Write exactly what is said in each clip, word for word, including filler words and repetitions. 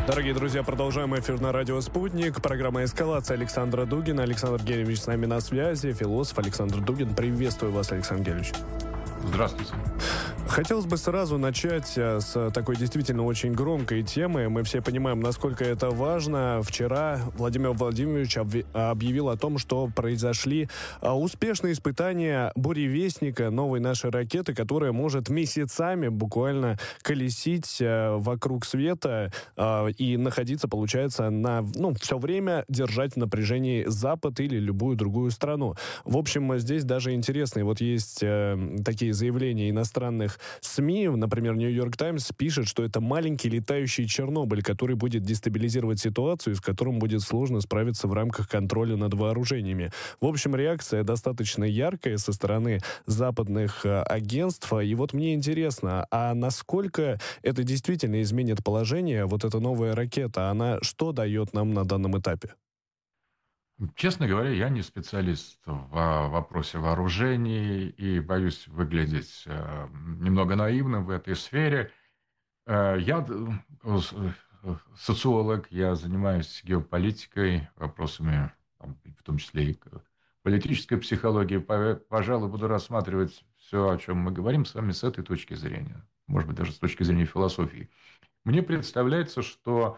Дорогие друзья, продолжаем эфир на радио «Спутник». Программа «Эскалация» Александра Дугина. Александр Геревич с нами на связи. Философ Александр Дугин. Приветствую вас, Александр Геревич. Здравствуйте. Хотелось бы сразу начать с такой действительно очень громкой темы. Мы все понимаем, насколько это важно. Вчера Владимир Владимирович объявил о том, что произошли успешные испытания «Буревестника», новой нашей ракеты, которая может месяцами буквально колесить вокруг света и находиться, получается, на, ну, все время держать в напряжении Запад или любую другую страну. В общем, здесь даже интересные, вот есть такие заявления иностранных СМИ, например, «Нью-Йорк Таймс» пишет, что это маленький летающий Чернобыль, который будет дестабилизировать ситуацию, с которым будет сложно справиться в рамках контроля над вооружениями. В общем, реакция достаточно яркая со стороны западных э, агентств. И вот мне интересно, а насколько это действительно изменит положение, вот эта новая ракета, она что дает нам на данном этапе? Честно говоря, я не специалист в вопросе вооружений и боюсь выглядеть э, немного наивным в этой сфере. Э, Я э, социолог, я занимаюсь геополитикой, вопросами, там, в том числе и политической психологии. По- Пожалуй, буду рассматривать все, о чем мы говорим с вами, с этой точки зрения. Может быть, даже с точки зрения философии. Мне представляется, что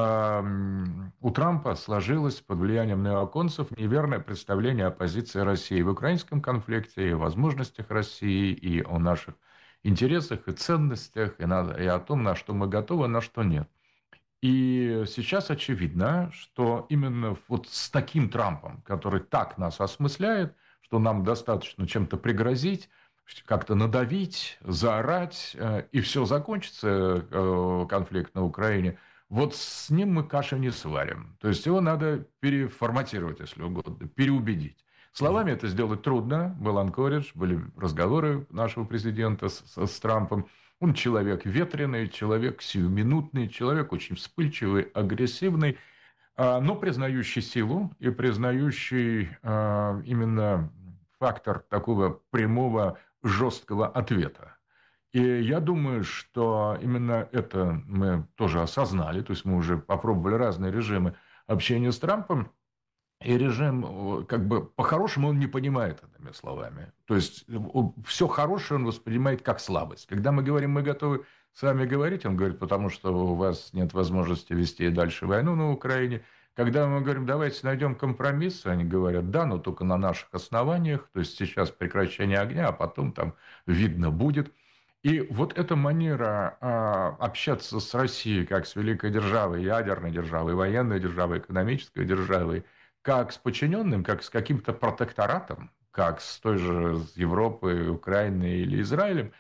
эм, у Трампа сложилось под влиянием неоконцев неверное представление о позиции России в украинском конфликте, и о возможностях России, и о наших интересах и ценностях, и, на- и о том, на что мы готовы, а на что нет. И сейчас очевидно, что именно вот с таким Трампом, который так нас осмысляет, что нам достаточно чем-то пригрозить, как-то надавить, заорать, э, и все закончится, э, конфликт на Украине, вот с ним мы каши не сварим. То есть его надо переформатировать, если угодно, переубедить. Словами это сделать трудно. Был Анкоридж, были разговоры нашего президента с, с- с Трампом. Он человек ветреный, человек сиюминутный, человек очень вспыльчивый, агрессивный, а, но признающий силу и признающий а, именно фактор такого прямого, жесткого ответа. И я думаю, что именно это мы тоже осознали, то есть мы уже попробовали разные режимы общения с Трампом, и режим, как бы, по-хорошему он не понимает, одними словами. То есть, все хорошее он воспринимает как слабость. Когда мы говорим, мы готовы с вами говорить, он говорит, потому что у вас нет возможности вести дальше войну на Украине. Когда мы говорим, давайте найдем компромисс, они говорят, да, но только на наших основаниях. То есть, сейчас прекращение огня, а потом там видно будет. И вот эта манера а, общаться с Россией как с великой державой, ядерной державой, военной державой, экономической державой, как с подчиненным, как с каким-то протекторатом, как с той же Европой, Украиной или Израилем,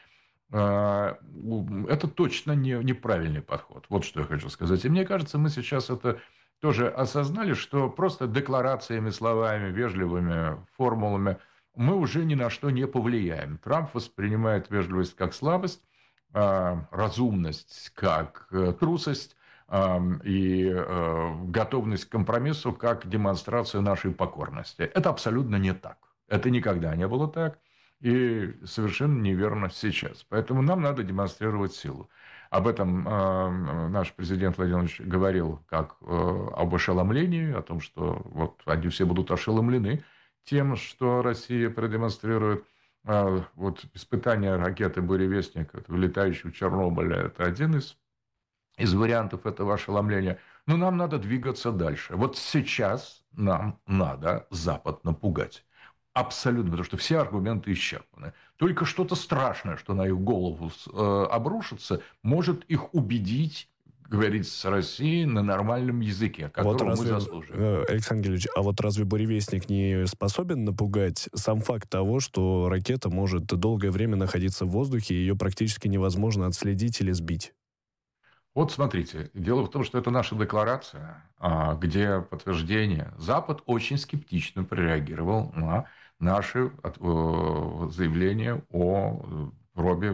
э, это точно не, неправильный подход. Вот что я хочу сказать. И мне кажется, мы сейчас это тоже осознали, что просто декларациями, словами, вежливыми формулами мы уже ни на что не повлияем. Трамп воспринимает вежливость как слабость, э, разумность как э, трусость, и готовность к компромиссу как демонстрацию нашей покорности. Это абсолютно не так. Это никогда не было так. И совершенно неверно сейчас. Поэтому нам надо демонстрировать силу. Об этом наш президент Владимир Владимирович говорил как об ошеломлении, о том, что вот они все будут ошеломлены тем, что Россия продемонстрирует. Вот испытание ракеты «Буревестник», вылетающей в Чернобыль, это один из из вариантов этого ошеломления. Но нам надо двигаться дальше. Вот сейчас нам надо Запад напугать. Абсолютно, потому что все аргументы исчерпаны. Только что-то страшное, что на их голову э, обрушится, может их убедить говорить с Россией на нормальном языке, которого Вот разве, мы заслуживаем. Александр Георгиевич, а вот разве «Буревестник» не способен напугать сам факт того, что ракета может долгое время находиться в воздухе, и ее практически невозможно отследить или сбить? Вот смотрите, дело в том, что это наша декларация, где подтверждение. Запад очень скептично прореагировал на наши заявления о пробе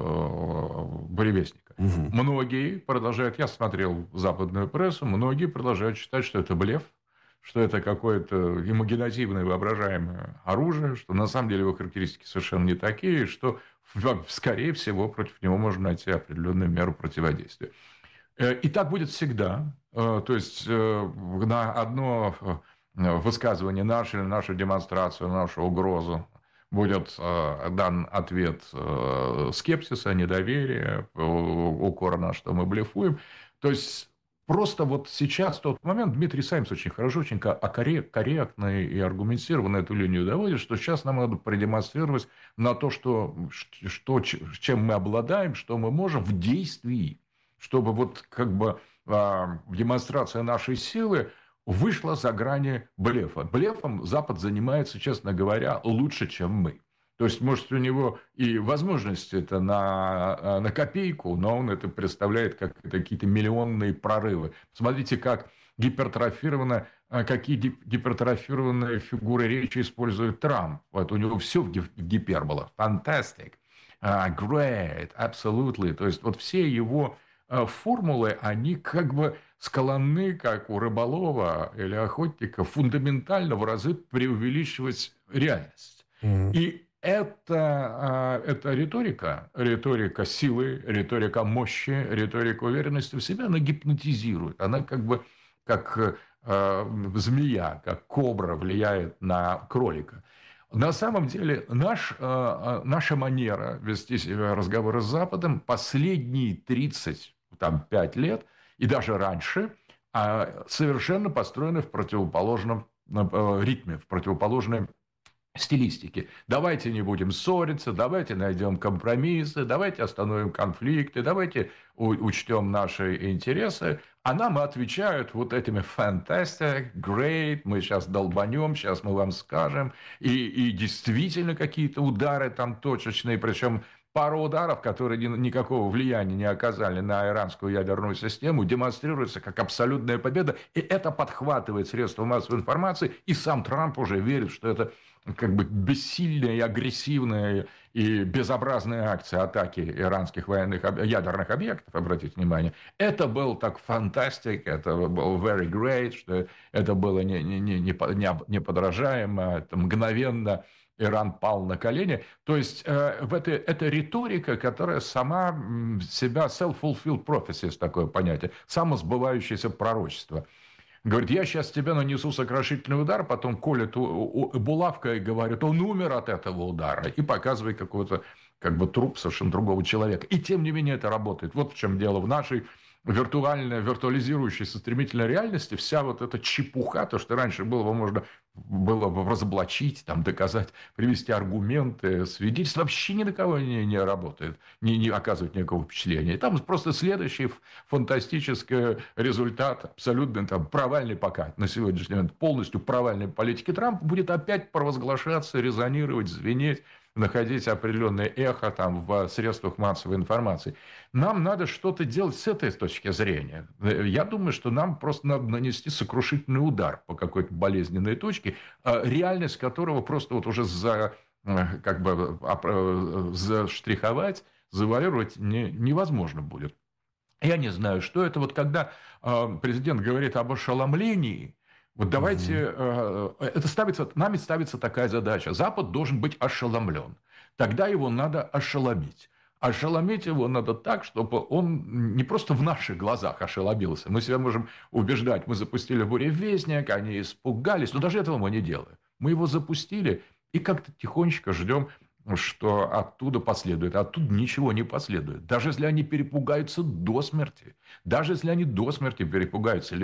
буревестника. Угу. Многие продолжают, я смотрел западную прессу, многие продолжают считать, что это блеф, что это какое-то имагинативное воображаемое оружие, что на самом деле его характеристики совершенно не такие, что, скорее всего, против него можно найти определенную меру противодействия. Э, И так будет всегда. Э, То есть э, на одно э, высказывание наше, нашу демонстрацию, нашу угрозу будет э, дан ответ э, скепсиса, недоверия, э, укора на что мы блефуем. То есть просто вот сейчас, в тот момент, Дмитрий Саймс очень хорошо, очень ко- а коррек- корректно и аргументированно эту линию доводит, что сейчас нам надо продемонстрировать на то, что, что, чем мы обладаем, что мы можем в действии, чтобы вот как бы а, демонстрация нашей силы вышла за грани блефа. Блефом Запад занимается, честно говоря, лучше, чем мы. То есть, может, у него и возможности это на, на копейку, но он это представляет как какие-то миллионные прорывы. Смотрите, как гипертрофировано, какие гипертрофированные фигуры речи использует Трамп. Вот у него все в гипербола. Fantastic, uh, great, absolutely. То есть, вот все его формулы, они как бы склонны, как у рыболова или охотника, фундаментально в разы преувеличивать реальность. Мгм. И это, это риторика, риторика силы, риторика мощи, риторика уверенности в себе, она гипнотизирует. Она как бы как э, змея, как кобра влияет на кролика. На самом деле наш, э, наша манера вести разговоры с Западом последние тридцать пять лет и даже раньше а, совершенно построены в противоположном э, ритме, в противоположной стилистики. Давайте не будем ссориться, давайте найдем компромиссы, давайте остановим конфликты, давайте учтем наши интересы. А нам отвечают вот этими fantastic, great, мы сейчас долбанем, сейчас мы вам скажем. И, и действительно какие-то удары там точечные, причем пару ударов, которые никакого влияния не оказали на иранскую ядерную систему, демонстрируется как абсолютная победа. И это подхватывает средства массовой информации. И сам Трамп уже верит, что это как бы бессильная и агрессивная и безобразная акция атаки иранских военных ядерных объектов, обратите внимание, это был так фантастик, это был very great, что это было не, не, не, не, неподражаемо, это мгновенно Иран пал на колени. То есть, э, в этой, это риторика, которая сама себя self-fulfilled prophecy, такое понятие, самосбывающееся пророчество. Говорит, я сейчас тебе нанесу сокрушительный удар, потом колет булавкой и говорит, он умер от этого удара. И показывает какой-то как бы труп совершенно другого человека. И тем не менее это работает. Вот в чем дело. В нашей виртуальной, виртуализирующейся стремительной реальности вся вот эта чепуха, то, что раньше было бы можно было бы разоблачить, там, доказать, привести аргументы, свидетельства, вообще ни на кого не, не работает, не, не оказывает никакого впечатления. И там просто следующий фантастический результат, абсолютно там, провальный пока на сегодняшний момент, полностью провальной политики Трампа будет опять провозглашаться, резонировать, звенеть, находить определенное эхо там, в средствах массовой информации. Нам надо что-то делать с этой точки зрения. Я думаю, что нам просто надо нанести сокрушительный удар по какой-то болезненной точке, реальность которого просто вот уже за, как бы, заштриховать, завуалировать не, невозможно будет. Я не знаю, что это. Вот когда президент говорит об ошеломлении, вот давайте, Мгм. это ставится, нами ставится такая задача. Запад должен быть ошеломлен. Тогда его надо ошеломить. Ошеломить его надо так, чтобы он не просто в наших глазах ошеломился. Мы себя можем убеждать. Мы запустили буревестник, они испугались. Но даже этого мы не делаем. Мы его запустили и как-то тихонечко ждем, что оттуда последует. Оттуда ничего не последует. Даже если они перепугаются до смерти, даже если они до смерти перепугаются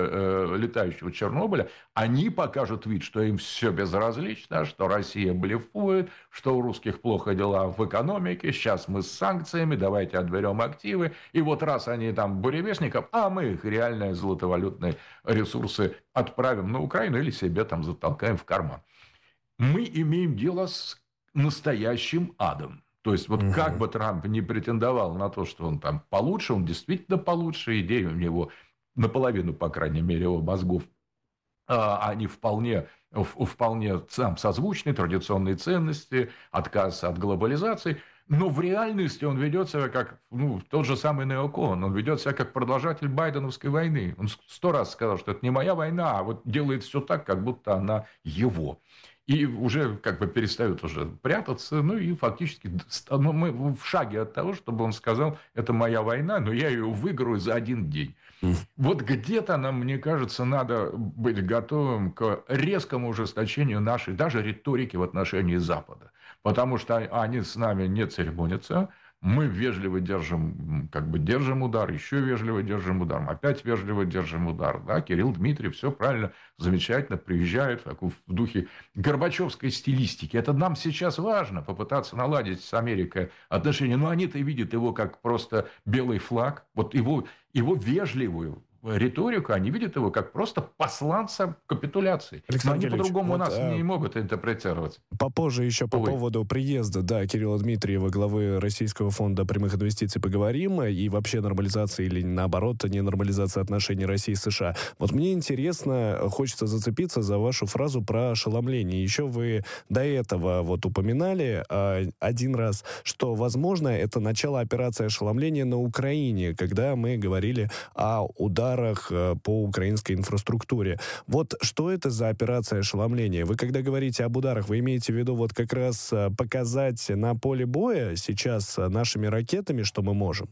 летающего Чернобыля, они покажут вид, что им все безразлично, что Россия блефует, что у русских плохо дела в экономике, сейчас мы с санкциями, давайте отберем активы. И вот раз они там буревестников, а мы их реальные золотовалютные ресурсы отправим на Украину или себе там затолкаем в карман. Мы имеем дело с настоящим адом. То есть, вот как Мгм. бы Трамп не претендовал на то, что он там получше, он действительно получше, идеи у него наполовину, по крайней мере, его мозгов, а, они вполне, вполне сам созвучны, традиционные ценности, отказ от глобализации. Но в реальности он ведет себя как ну, тот же самый неокон. Он ведет себя как продолжатель Байденовской войны. Он сто раз сказал, что это не моя война, а вот делает все так, как будто она его. и уже как бы перестают уже прятаться, ну и фактически ну, мы в шаге от того, чтобы он сказал, это моя война, но я ее выиграю за один день. Вот где-то нам, мне кажется, надо быть готовым к резкому ужесточению нашей даже риторики в отношении Запада. Потому что они с нами не церемонятся, мы вежливо держим, как бы держим удар, еще вежливо держим удар, опять вежливо держим удар. Да? Кирилл Дмитриев все правильно, замечательно приезжает в духе горбачевской стилистики. Это нам сейчас важно, попытаться наладить с Америкой отношения. Но они-то видят его как просто белый флаг. Вот его, его вежливую риторику, они видят его как просто посланца капитуляции. Александр Но они по-другому вот, у нас а... не могут интерпретировать. Попозже еще по Ой. поводу приезда, да, Кирилла Дмитриева, главы Российского фонда прямых инвестиций, поговорим, и вообще нормализации или, наоборот, не нормализации отношений России и США. Вот мне интересно, хочется зацепиться за вашу фразу про ошеломление. Еще вы до этого вот упоминали э, один раз, что, возможно, это начало операции ошеломления на Украине, когда мы говорили о ударах по украинской инфраструктуре. Вот что это за операция ошеломления? Вы когда говорите об ударах, вы имеете в виду вот как раз показать на поле боя сейчас нашими ракетами, что мы можем?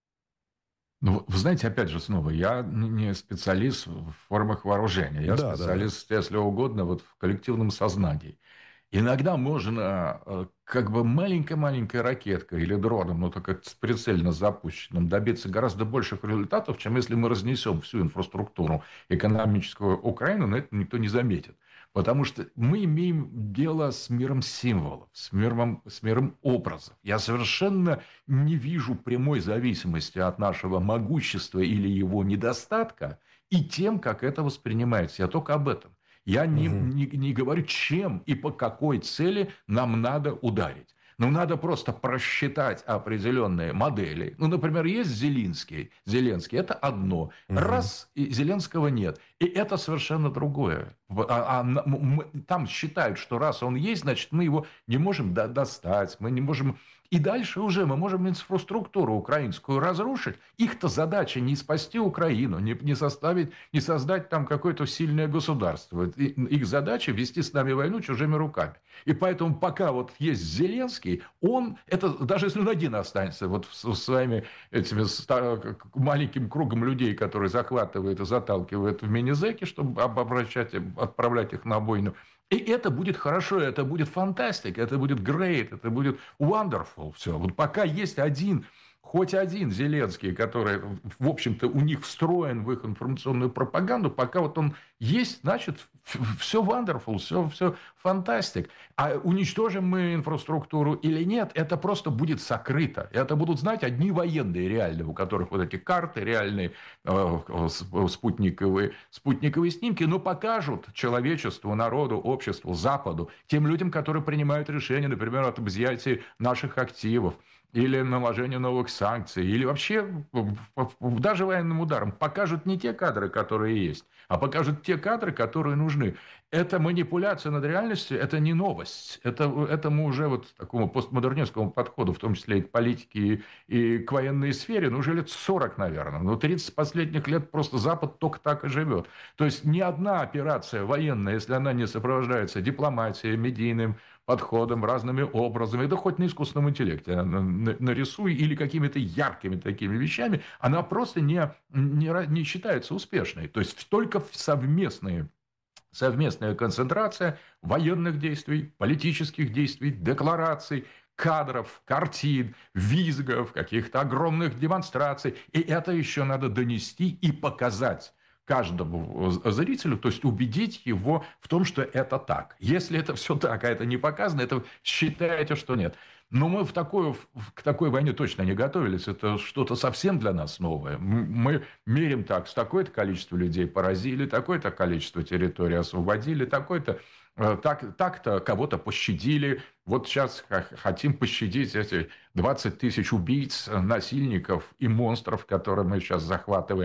Ну, вы знаете, опять же, снова, я не специалист в формах вооружения. Я Да, специалист, да, если угодно, вот в коллективном сознании. Иногда можно как бы маленькой-маленькой ракеткой или дроном, но только прицельно запущенным, добиться гораздо больших результатов, чем если мы разнесем всю инфраструктуру экономическую Украины, но это никто не заметит. Потому что мы имеем дело с миром символов, с миром, с миром образов. Я совершенно не вижу прямой зависимости от нашего могущества или его недостатка и тем, как это воспринимается. Я только об этом. Я не, не, не говорю, чем и по какой цели нам надо ударить. Но надо просто просчитать определенные модели. Ну, например, есть Зеленский. Зеленский – это одно. Раз, и Зеленского нет. И это совершенно другое. А, а, мы, там считают, что раз он есть, значит, мы его не можем до, достать. Мы не можем... И дальше уже мы можем инфраструктуру украинскую разрушить. Их-то задача не спасти Украину, не, не, составить, не создать там какое-то сильное государство. Их задача вести с нами войну чужими руками. И поэтому пока вот есть Зеленский, он, это даже если он один останется вот со своими этими маленьким кругом людей, которые захватывают и заталкивают в мини-зеки, чтобы обращать, отправлять их на бойню, и это будет хорошо, это будет фантастика, это будет great, это будет wonderful. Все. Вот пока есть один, хоть один Зеленский, который, в общем-то, у них встроен в их информационную пропаганду, пока вот он есть, значит, все wonderful, все, все фантастик. А уничтожим мы инфраструктуру или нет, это просто будет сокрыто. Это будут знать одни военные реальные, у которых вот эти карты реальные, э, спутниковые, спутниковые снимки, но покажут человечеству, народу, обществу, Западу, тем людям, которые принимают решения, например, об изъятии наших активов, или наложение новых санкций, или вообще даже военным ударом, покажут не те кадры, которые есть, а покажут те кадры, которые нужны. Это манипуляция над реальностью, это не новость. Это, этому уже вот такому постмодернистскому подходу, в том числе и к политике, и, и к военной сфере, ну, уже лет сорок, наверное. Но тридцать последних лет просто Запад только так и живет. То есть ни одна операция военная, если она не сопровождается дипломатией, медийным подходом, разными образами, да хоть на искусственном интеллекте нарисуй, или какими-то яркими такими вещами, она просто не, не, не считается успешной. То есть только совместные, совместная концентрация военных действий, политических действий, деклараций, кадров, картин, визгов, каких-то огромных демонстраций. И это еще надо донести и показать каждому зрителю, то есть убедить его в том, что это так. Если это все так, а это не показано, это считаете, что нет. Но мы в такую, к такой войне точно не готовились. Это что-то совсем для нас новое. Мы мерим так, с такое-то количество людей поразили, такое-то количество территорий освободили, такое-то, так, так-то кого-то пощадили. Вот сейчас хотим пощадить эти двадцать тысяч убийц, насильников и монстров, которые мы сейчас захватываем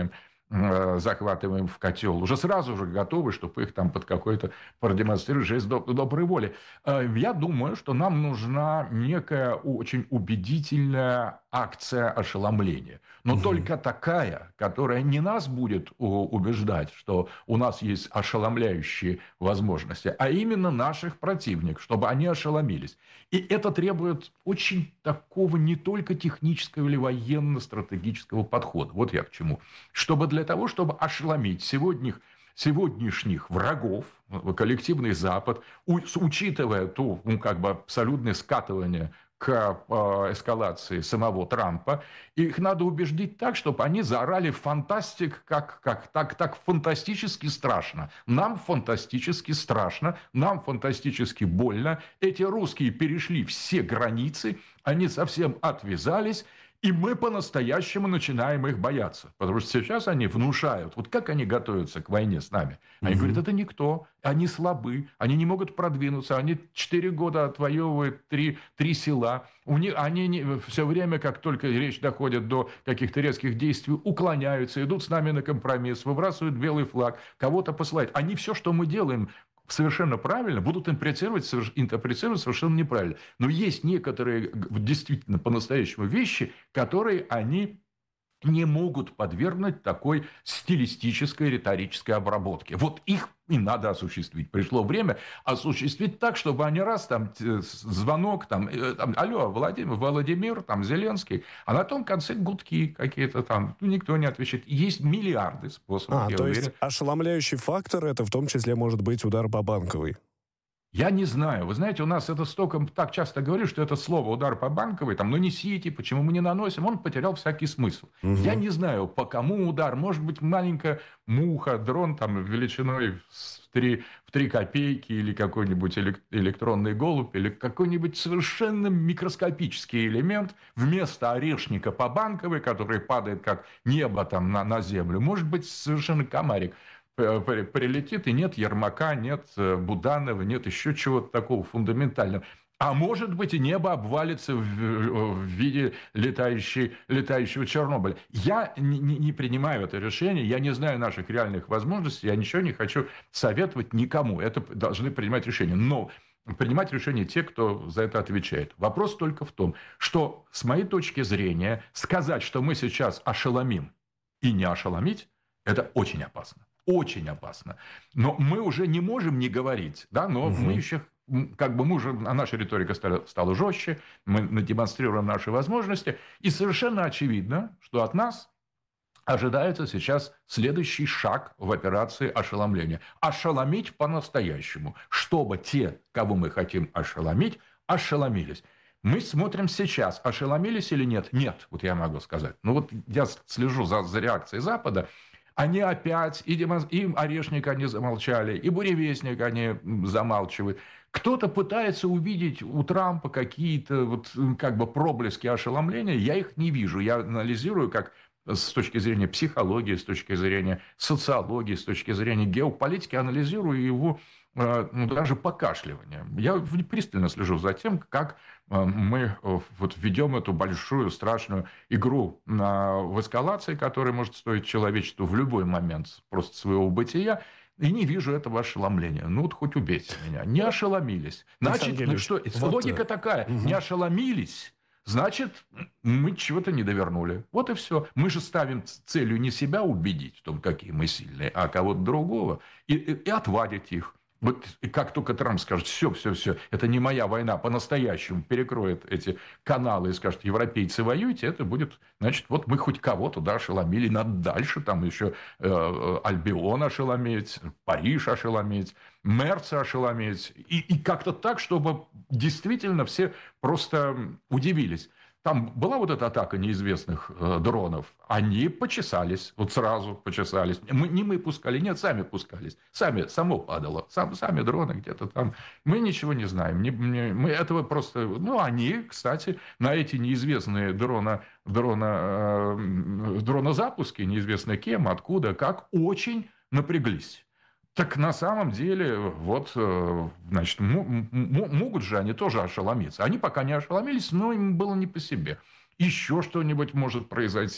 э, захватываем в котел, уже сразу же готовы, чтобы их там под какой-то продемонстрировать жест доб- доброй воли. Э, Я думаю, что нам нужна некая очень убедительная акция ошеломления. Но Мгм. только такая, которая не нас будет у- убеждать, что у нас есть ошеломляющие возможности, а именно наших противников, чтобы они ошеломились. И это требует очень такого не только технического или военно-стратегического подхода. Вот я к чему. Чтобы для того, чтобы ошеломить сегодняшних, сегодняшних врагов, коллективный Запад, у- учитывая то, ну, как бы абсолютное скатывание к э, эскалации самого Трампа, их надо убеждить так, чтобы они заорали фантастик, как, как так, так фантастически страшно. Нам фантастически страшно, нам фантастически больно. Эти русские перешли все границы, они совсем отвязались, и мы по-настоящему начинаем их бояться. Потому что сейчас они внушают, вот как они готовятся к войне с нами. Они говорят, Мгм. это никто, они слабы, они не могут продвинуться, они четыре года отвоевывают три, три села. У них, они не, все время, как только речь доходит до каких-то резких действий, уклоняются, идут с нами на компромисс, выбрасывают белый флаг, кого-то посылают. Они все, что мы делаем, совершенно правильно, будут интерпретировать, интерпретировать совершенно неправильно. Но есть некоторые действительно по-настоящему вещи, которые они не могут подвергнуть такой стилистической, риторической обработке. Вот их и надо осуществить. Пришло время осуществить так, чтобы они раз там звонок, там, э, там алло, Владимир, Владимир, там, Зеленский, а на том конце гудки какие-то там, ну, никто не отвечает. Есть миллиарды способов, А, я то есть уверен. ошеломляющий фактор это в том числе может быть удар по Банковой. Я не знаю. Вы знаете, у нас это столько так часто говорили, что это слово «удар по Банковой», там, нанесите, почему мы не наносим, он потерял всякий смысл. Я Мгм. не знаю, по кому удар. Может быть, маленькая муха, дрон там величиной в три, в три копейки или какой-нибудь элек- электронный голубь или какой-нибудь совершенно микроскопический элемент вместо орешника по Банковой, который падает как небо там на, на землю. Может быть, совершенно комарик прилетит, и нет Ермака, нет Буданова, нет еще чего-то такого фундаментального. А может быть, и небо обвалится в, в виде летающей, летающего Чернобыля. Я не, не, не принимаю это решение, я не знаю наших реальных возможностей, я ничего не хочу советовать никому. Это должны принимать решение. Но принимать решение те, кто за это отвечает. Вопрос только в том, что, с моей точки зрения, сказать, что мы сейчас ошеломим и не ошеломить, это очень опасно. Очень опасно. Но мы уже не можем не говорить, да, но мы Мгм. еще, как бы мы уже, а наша риторика стала, стала жестче, мы демонстрируем наши возможности, и совершенно очевидно, что от нас ожидается сейчас следующий шаг в операции ошеломления. Ошеломить по-настоящему, чтобы те, кого мы хотим ошеломить, ошеломились. Мы смотрим сейчас, ошеломились или нет? Нет, вот я могу сказать. Ну вот я слежу за, за реакцией Запада, они опять, и, демон... и Орешник они замолчали, и Буревестник они замалчивают. Кто-то пытается увидеть у Трампа какие-то вот, как бы проблески ошеломления, я их не вижу. Я анализирую как с точки зрения психологии, с точки зрения социологии, с точки зрения геополитики, анализирую его ну, даже покашливание. Я пристально слежу за тем, как мы вот ведем эту большую страшную игру в эскалации, которая может стоить человечеству в любой момент просто своего бытия, и не вижу этого ошеломления. Ну, вот хоть убейте меня. Не ошеломились. Александр Значит, ну Гельевич, что, вот... логика э, такая. Не мгм. ошеломились, значит, мы чего-то не довернули. Вот и все. Мы же ставим целью не себя убедить в том, какие мы сильные, а кого-то другого, и, и, и отвадить их. Вот как только Трамп скажет, все, все, все, это не моя война, по-настоящему перекроет эти каналы и скажет, европейцы воюйте, это будет, значит, вот мы хоть кого-то, да, ошеломили, надо дальше, там еще э, Альбион ошелометь, Париж ошелометь, Мерца ошелометь, и, и как-то так, чтобы действительно все просто удивились. Там была вот эта атака неизвестных э, дронов. Они почесались, вот сразу почесались. Мы, не мы пускали, нет, сами пускались. Сами, само падало. Сам, сами дроны где-то там. Мы ничего не знаем. Не, не, мы этого просто... Ну, они, кстати, на эти неизвестные дрона, дрона, э, дронозапуски, неизвестно кем, откуда, как, очень напряглись. Так на самом деле, вот, значит, могут же они тоже ошеломиться. Они пока не ошеломились, но им было не по себе. Еще что-нибудь может произойти.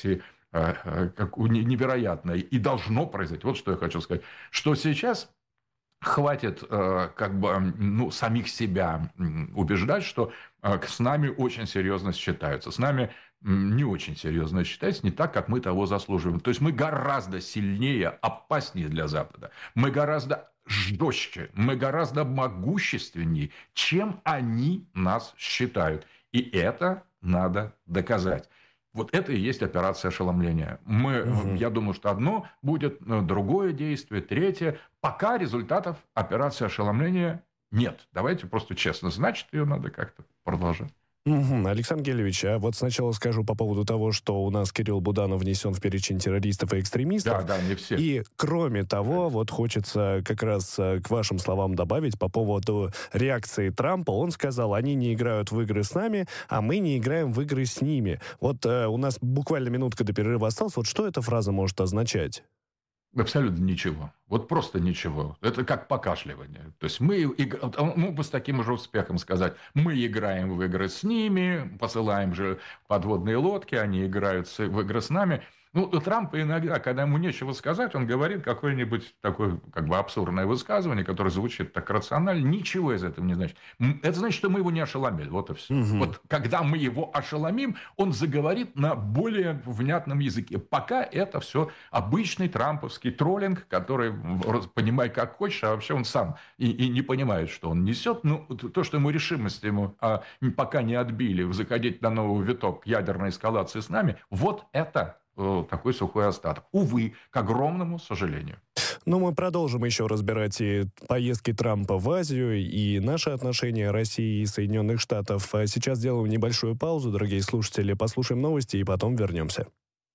как невероятное и должно произойти. Вот что я хочу сказать. Что сейчас хватит как бы ну, самих себя убеждать, что с нами очень серьезно считаются. С нами не очень серьезно считаются, не так, как мы того заслуживаем. То есть мы гораздо сильнее, опаснее для Запада. Мы гораздо жестче, мы гораздо могущественнее, чем они нас считают. И это надо доказать. Вот это и есть операция ошеломления. Мы, угу. Я думаю, что одно будет, другое действие, третье. Пока результатов операции ошеломления нет. Давайте просто честно. Значит, ее надо как-то продолжать. Угу. Александр Гелевич, а вот сначала скажу по поводу того, что у нас Кирилл Буданов внесен в перечень террористов и экстремистов. Да, да, не все. И, кроме того, вот хочется как раз к вашим словам добавить по поводу реакции Трампа. Он сказал, они не играют в игры с нами, а мы не играем в игры с ними. Вот э, у нас буквально минутка до перерыва осталась. Вот что эта фраза может означать? Абсолютно ничего. Вот просто ничего. Это как покашливание. То есть мы, он мог бы с таким же успехом сказать, мы играем в игры с ними, посылаем же подводные лодки, они играют в игры с нами. Ну, у Трампа иногда, когда ему нечего сказать, он говорит какое-нибудь такое как бы абсурдное высказывание, которое звучит так рационально. Ничего из этого не значит. Это значит, что мы его не ошеломили. Вот и все. Угу. Вот когда мы его ошеломим, он заговорит на более внятном языке. Пока это все обычный трамповский троллинг, который понимай как хочешь, а вообще он сам и, и не понимает, что он несет. Ну, то, что ему решимость ему а, пока не отбили заходить на новый виток ядерной эскалации с нами, вот это такой сухой остаток. Увы, к огромному сожалению. Но мы продолжим еще разбирать и поездки Трампа в Азию, и наши отношения России и Соединенных Штатов. А сейчас сделаем небольшую паузу, дорогие слушатели, послушаем новости и потом вернемся.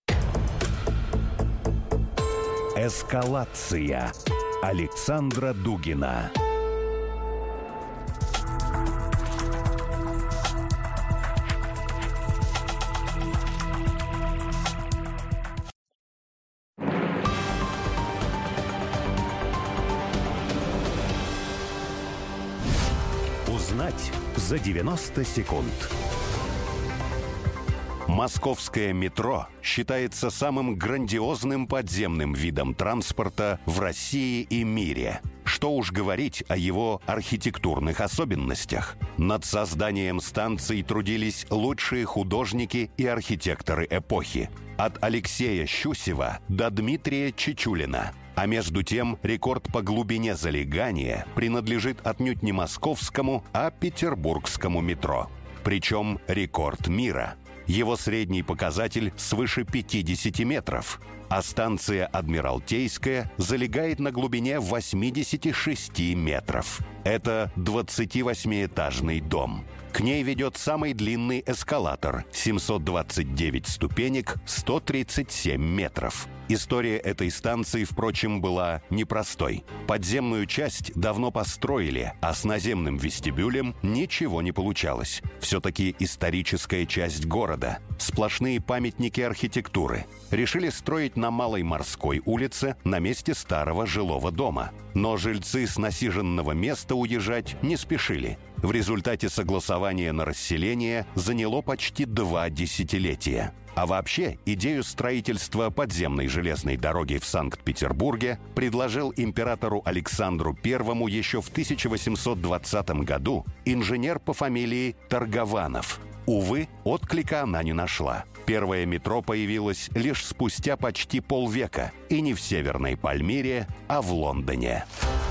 Эскалация Александра Дугина. Узнать за девяносто секунд. Московское метро считается самым грандиозным подземным видом транспорта в России и мире. Что уж говорить о его архитектурных особенностях. Над созданием станций трудились лучшие художники и архитекторы эпохи. От Алексея Щусева до Дмитрия Чечулина. А между тем, рекорд по глубине залегания принадлежит отнюдь не московскому, а петербургскому метро. Причем рекорд мира. Его средний показатель свыше пятидесяти метров, а станция Адмиралтейская залегает на глубине восьмидесяти шести метров. Это двадцативосьмиэтажный дом. К ней ведет самый длинный эскалатор – семьсот двадцать девять ступенек, сто тридцать семь метров. История этой станции, впрочем, была непростой. Подземную часть давно построили, а с наземным вестибюлем ничего не получалось. Все-таки историческая часть города. Сплошные памятники архитектуры. Решили строить на Малой Морской улице на месте старого жилого дома. Но жильцы с насиженного места уезжать не спешили. В результате согласования на расселение заняло почти два десятилетия. А вообще, идею строительства подземной железной дороги в Санкт-Петербурге предложил императору Александру Первому еще в тысяча восемьсот двадцатом году инженер по фамилии Торгованов. Увы, отклика она не нашла. Первое метро появилось лишь спустя почти полвека, и не в Северной Пальмире, а в Лондоне.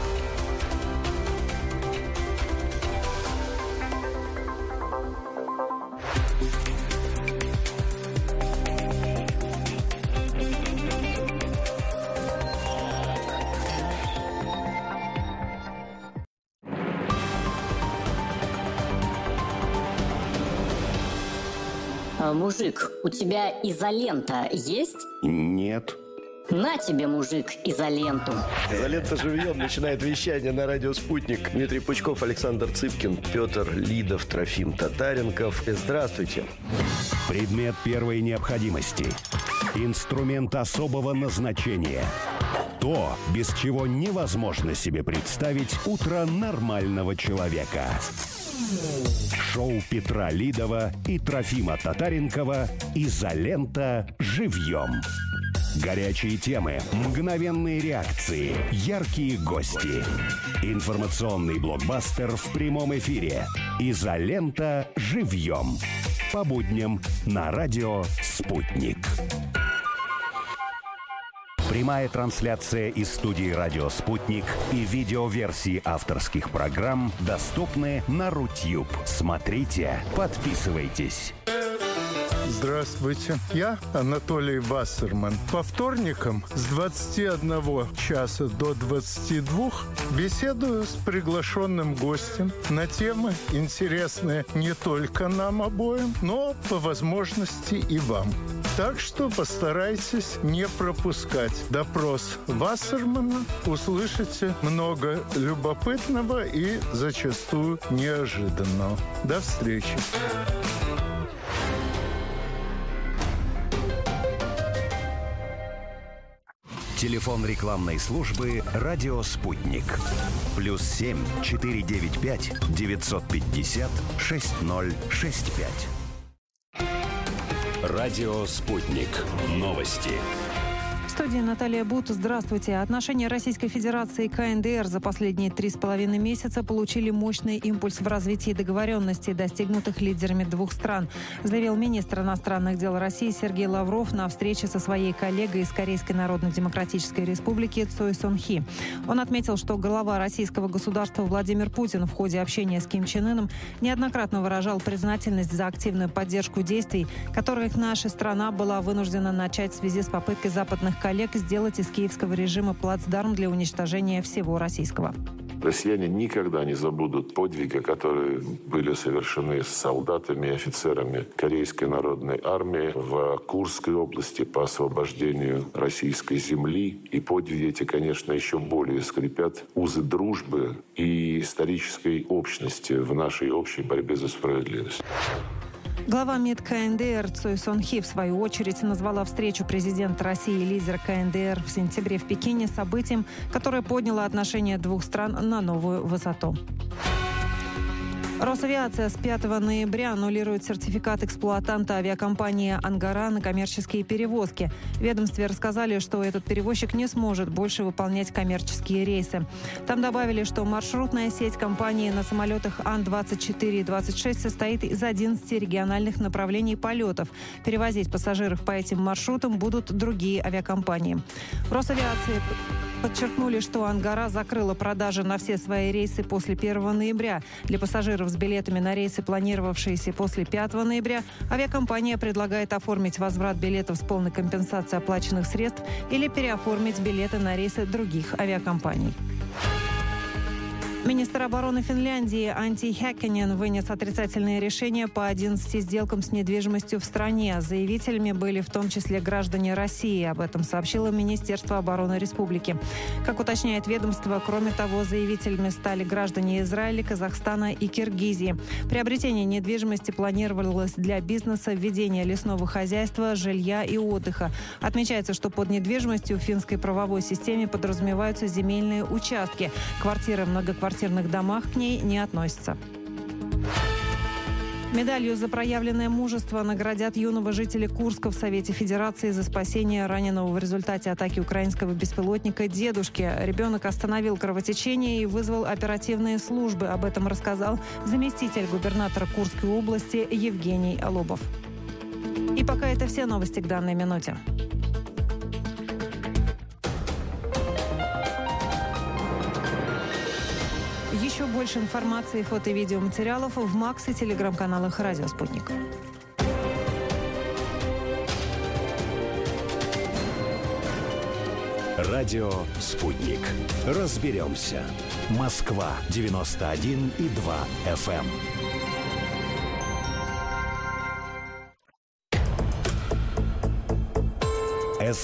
Мужик, у тебя изолента есть? Нет. На тебе, мужик, изоленту. Изолента живьем начинает вещание на радио «Спутник». Дмитрий Пучков, Александр Цыпкин, Петр Лидов, Трофим Татаренков. Здравствуйте. Предмет первой необходимости. Инструмент особого назначения. То, без чего невозможно себе представить утро нормального человека. Шоу Петра Лидова и Трофима Татаренкова «Изолента. Живьем». Горячие темы, мгновенные реакции, яркие гости. Информационный блокбастер в прямом эфире. «Изолента. Живьем». По будням на радио «Спутник». Прямая трансляция из студии «Радио Спутник» и видеоверсии авторских программ доступны на Рутюб. Смотрите, подписывайтесь. Здравствуйте, я Анатолий Вассерман. По вторникам с двадцати одного часа до двадцати двух беседую с приглашенным гостем на темы, интересные не только нам обоим, но по возможности и вам. Так что постарайтесь не пропускать допрос Вассермана. Услышите много любопытного и зачастую неожиданного. До встречи. Телефон рекламной службы «Радио Спутник». Плюс семь четыре девять пять девятьсот пятьдесят шесть ноль шесть пять. «Радио Спутник». Новости. В студии Наталья Бут. Здравствуйте. Отношения Российской Федерации и ка эн дэ эр за последние три с половиной месяца получили мощный импульс в развитии договоренностей, достигнутых лидерами двух стран, заявил министр иностранных дел России Сергей Лавров на встрече со своей коллегой из Корейской Народно-Демократической Республики Цой Сон Хи. Он отметил, что глава российского государства Владимир Путин в ходе общения с Ким Чен Ыном неоднократно выражал признательность за активную поддержку действий, которых наша страна была вынуждена начать в связи с попыткой западных коллег сделать из киевского режима плацдарм для уничтожения всего российского. Россияне никогда не забудут подвиги, которые были совершены с солдатами и офицерами Корейской народной армии в Курской области по освобождению российской земли. И подвиги эти, конечно, еще более скрепят узы дружбы и исторической общности в нашей общей борьбе за справедливость. Глава МИД ка эн дэ эр Цой Сон Хи, в свою очередь, назвала встречу президента России и лидера ка эн дэ эр в сентябре в Пекине событием, которое подняло отношения двух стран на новую высоту. Росавиация с пятого ноября аннулирует сертификат эксплуатанта авиакомпании «Ангара» на коммерческие перевозки. В ведомстве рассказали, что этот перевозчик не сможет больше выполнять коммерческие рейсы. Там добавили, что маршрутная сеть компании на самолетах Ан двадцать четыре и двадцать шесть состоит из одиннадцати региональных направлений полетов. Перевозить пассажиров по этим маршрутам будут другие авиакомпании. В Росавиации подчеркнули, что «Ангара» закрыла продажи на все свои рейсы после первого ноября. Для пассажиров с билетами на рейсы, планировавшиеся после пятого ноября, авиакомпания предлагает оформить возврат билетов с полной компенсацией оплаченных средств или переоформить билеты на рейсы других авиакомпаний. Министр обороны Финляндии Анти Häkkänen вынес отрицательные решения по одиннадцати сделкам с недвижимостью в стране. Заявителями были в том числе граждане России. Об этом сообщило Министерство обороны республики. Как уточняет ведомство, кроме того, заявителями стали граждане Израиля, Казахстана и Киргизии. Приобретение недвижимости планировалось для бизнеса, ведения лесного хозяйства, жилья и отдыха. Отмечается, что под недвижимостью в финской правовой системе подразумеваются земельные участки. Квартиры многоквартирные В квартирных домах к ней не относятся. Медалью за проявленное мужество наградят юного жителя Курска в Совете Федерации за спасение раненого в результате атаки украинского беспилотника дедушки. Ребенок остановил кровотечение и вызвал оперативные службы. Об этом рассказал заместитель губернатора Курской области Евгений Лобов. И пока это все новости к данной минуте. Еще больше информации, фото и видеоматериалов в Макс и телеграм-каналах «Радио Спутник». Радио «Спутник». Разберемся. Москва девяносто один и два эф эм.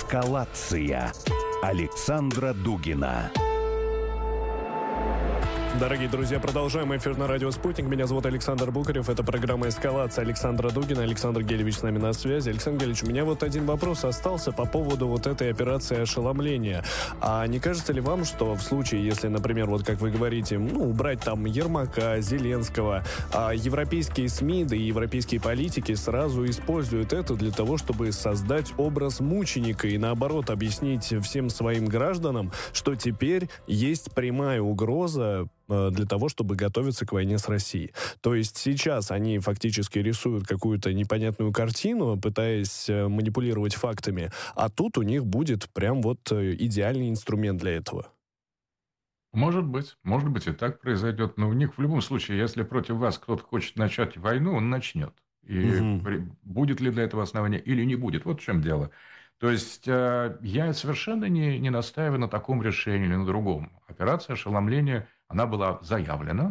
Эскалация Александра Дугина. Дорогие друзья, продолжаем эфир на радио «Спутник». Меня зовут Александр Букарев. Это программа «Эскалация» Александра Дугина. Александр Гелевич с нами на связи. Александр Гелевич, у меня вот один вопрос остался по поводу вот этой операции ошеломления. А не кажется ли вам, что в случае, если, например, вот как вы говорите, ну, убрать там Ермака, Зеленского, а европейские СМИ, да и европейские политики сразу используют это для того, чтобы создать образ мученика и, наоборот, объяснить всем своим гражданам, что теперь есть прямая угроза для того, чтобы готовиться к войне с Россией. То есть сейчас они фактически рисуют какую-то непонятную картину, пытаясь манипулировать фактами, а тут у них будет прям вот идеальный инструмент для этого. Может быть, может быть и так произойдет, но у них в любом случае, если против вас кто-то хочет начать войну, он начнет. И угу. при... будет ли для этого основания или не будет, вот в чем дело. То есть, я совершенно не, не настаиваю на таком решении или на другом. Операция ошеломления, она была заявлена.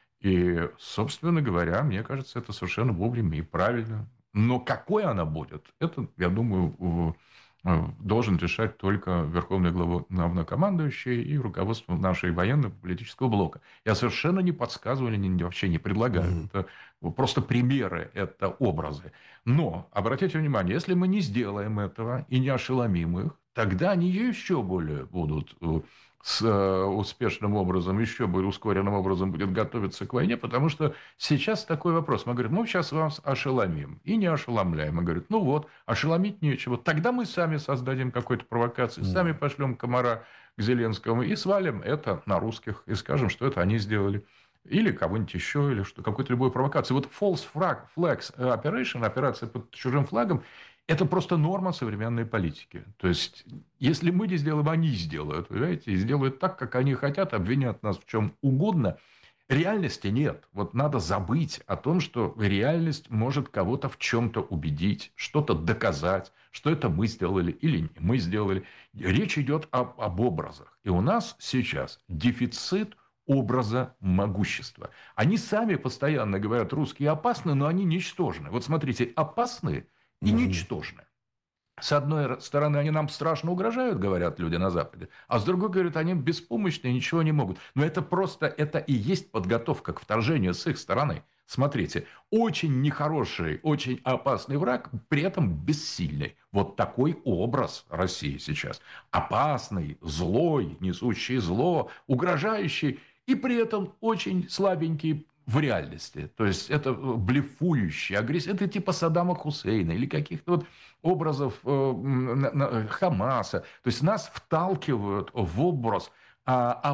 И, собственно говоря, мне кажется, это совершенно вовремя и правильно. Но какой она будет, это, я думаю, должен решать только Верховный Главнокомандующий и руководство нашей военно-политического блока. Я совершенно не подсказываю, или вообще не предлагаю. Mm-hmm. Это просто примеры, это образы. Но, обратите внимание, если мы не сделаем этого и не ошеломим их, тогда они еще более будут с успешным образом, еще более ускоренным образом будет готовиться к войне, потому что сейчас такой вопрос. Мы говорим, ну, сейчас вас ошеломим. И не ошеломляем. Мы говорим, ну вот, ошеломить нечего. Тогда мы сами создадим какую-то провокацию, mm. сами пошлем комара к Зеленскому и свалим это на русских. И скажем, что это они сделали. Или кого-нибудь еще, или что, какую-то любую провокацию. Вот false flag operation, операция под чужим флагом, это просто норма современной политики. То есть, если мы не сделаем, они сделают. Понимаете? И сделают так, как они хотят, обвинят нас в чем угодно. Реальности нет. Вот надо забыть о том, что реальность может кого-то в чем-то убедить, что-то доказать, что это мы сделали или не мы сделали. Речь идет об, об образах. И у нас сейчас дефицит образа могущества. Они сами постоянно говорят, русские опасны, но они ничтожны. Вот смотрите, опасные и mm-hmm. ничтожны. С одной стороны, они нам страшно угрожают, говорят люди на Западе, а с другой, говорят, они беспомощны и ничего не могут. Но это просто, это и есть подготовка к вторжению с их стороны. Смотрите, очень нехороший, очень опасный враг, при этом бессильный. Вот такой образ России сейчас. Опасный, злой, несущий зло, угрожающий, и при этом очень слабенький в реальности. То есть, это блефующий, агрессивный. Это типа Саддама Хусейна или каких-то вот образов э, Хамаса. То есть, нас вталкивают в образ э,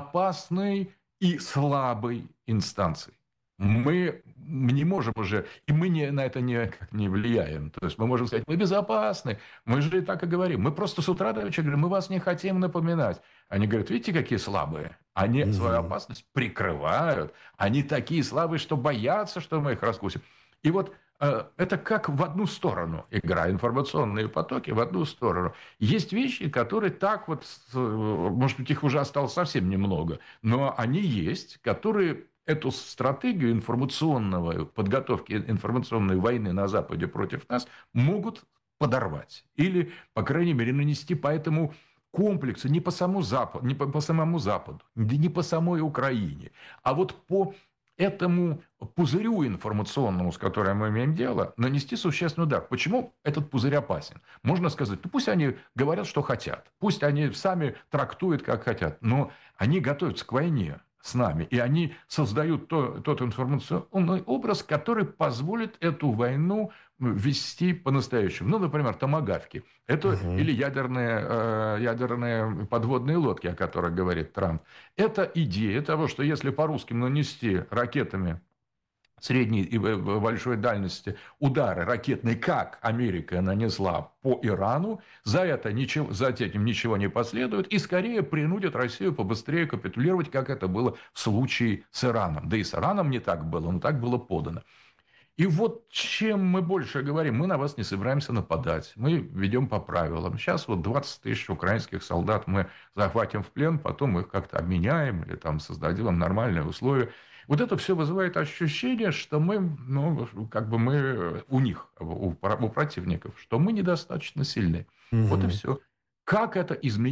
опасной и слабой инстанции. Мы не можем уже, и мы не, на это не, не влияем. То есть, мы можем сказать, мы безопасны, мы же и так и говорим. Мы просто с утра до вечера говорим, мы вас не хотим напоминать. Они говорят, видите, какие слабые? Они mm-hmm. свою опасность прикрывают. Они такие слабые, что боятся, что мы их раскусим. И вот э, это как в одну сторону игра, информационные потоки в одну сторону. Есть вещи, которые так вот, может быть, их уже осталось совсем немного, но они есть, которые эту стратегию информационного, подготовки информационной войны на Западе против нас могут подорвать. Или, по крайней мере, нанести по этому комплексу не по самому Западу, не по, по самому Западу, не по самой Украине, а вот по этому пузырю информационному, с которым мы имеем дело, нанести существенный удар. Почему этот пузырь опасен? Можно сказать, ну пусть они говорят, что хотят, пусть они сами трактуют, как хотят, но они готовятся к войне с нами, и они создают то, тот информационный образ, который позволит эту войну вести по-настоящему. Ну, например, томагавки. Это угу. или ядерные, э, ядерные подводные лодки, о которых говорит Трамп. Это идея того, что если по-русски нанести ракетами средней и большой дальности удары ракетные, как Америка нанесла по Ирану, за, это ничего, за этим ничего не последует, и скорее принудит Россию побыстрее капитулировать, как это было в случае с Ираном. Да и с Ираном не так было, но так было подано. И вот чем мы больше говорим, мы на вас не собираемся нападать, мы ведем по правилам. Сейчас вот двадцать тысяч украинских солдат мы захватим в плен, потом их как-то обменяем или там создадим нормальные условия. Вот это все вызывает ощущение, что мы, ну, как бы мы у них, у, у противников, что мы недостаточно сильны. Угу. Вот и все. Как это изменить?